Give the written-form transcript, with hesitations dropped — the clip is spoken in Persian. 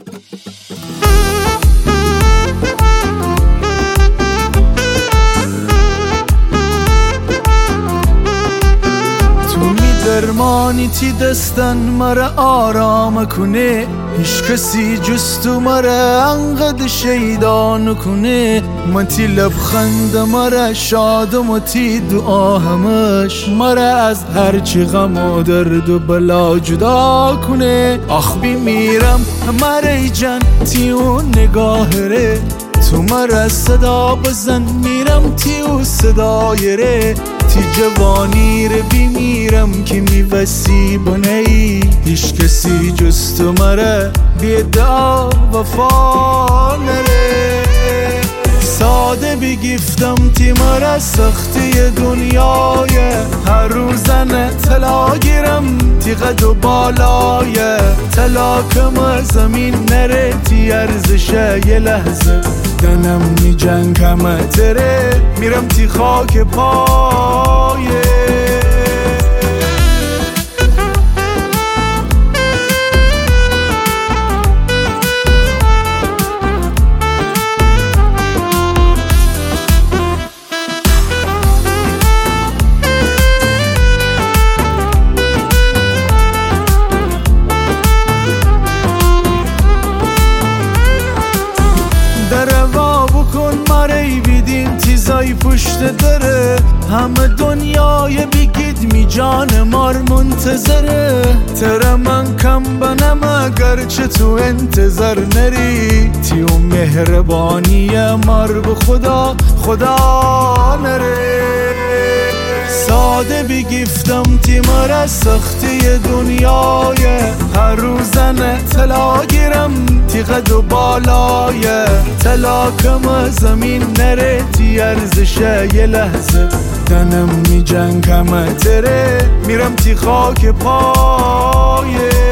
درمانی تی دستن مرا آرام کنه، هیچ کسی جز تو مرا انقدر شیدان کنه. من تی لبخند مرا شادم و تی دعا همش مرا از هرچی غم و درد و بلا جدا کنه. آخ میمیرم مرا جان تی اون نگاه ره، تو مرا صدا بزن میرم تی او صدای ره. تی جوانی رو بیمیرم که میوسی بنهی، هیچ کسی جز تو مرا بیدا وفا نره. ساده بگفتم تی مرا سختی دنیای، هر روزن طلا گیرم تی قد و بالای. طلا کم زمین نره تی ارزش یه لحظه، دنم می جنگم تره میرم تی خاک پایه. چیزای پشت داره، همه دنیای بگید می جان مار منتظره. ترا من کم بنم اگرچه تو انتظار نری، تی اون مهربانی مار به خدا نره. ساده بگفتم تی مرا سختی دنیای، هر روزن طلا گیرم تی قد و بالای. طلا کم زمین نره تی ارزش یه لحظه، دنم می جنگم تره میرم تی خاک پایه.